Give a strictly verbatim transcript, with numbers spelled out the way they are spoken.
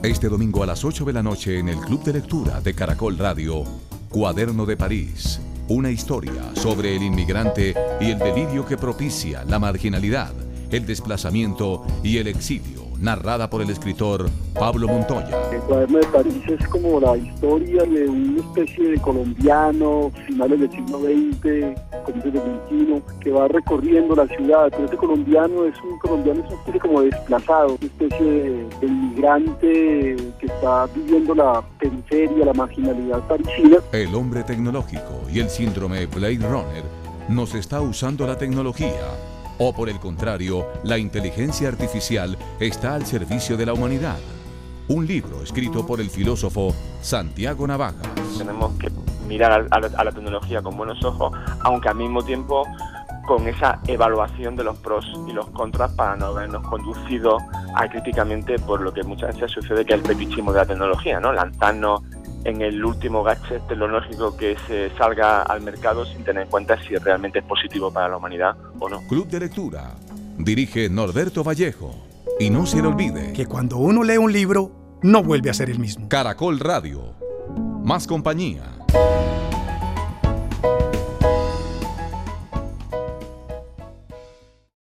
Este domingo a las ocho de la noche en el Club de Lectura de Caracol Radio, Cuaderno de París. Una historia sobre el inmigrante y el delirio que propicia la marginalidad, el desplazamiento y el exilio, narrada por el escritor Pablo Montoya. El Cuaderno de París es como la historia de una especie de colombiano, finales del siglo veinte, comienzos del veintiuno, que va recorriendo la ciudad. Pero este colombiano es un colombiano, es una especie como desplazado, una especie de, de inmigrante que está viviendo la periferia, la marginalidad parisina. El hombre tecnológico y el síndrome Blade Runner nos está usando la tecnología. O por el contrario, la inteligencia artificial está al servicio de la humanidad. Un libro escrito por el filósofo Santiago Navajas. Tenemos que mirar a la, a la tecnología con buenos ojos, aunque al mismo tiempo con esa evaluación de los pros y los contras para no habernos conducido a críticamente por lo que muchas veces sucede, que es el fetichismo de la tecnología, ¿no? Lanzarnos en el último gadget tecnológico que se salga al mercado sin tener en cuenta si realmente es positivo para la humanidad o no. Club de Lectura. Dirige Norberto Vallejo. Y no se le olvide que cuando uno lee un libro, no vuelve a ser el mismo. Caracol Radio. Más compañía.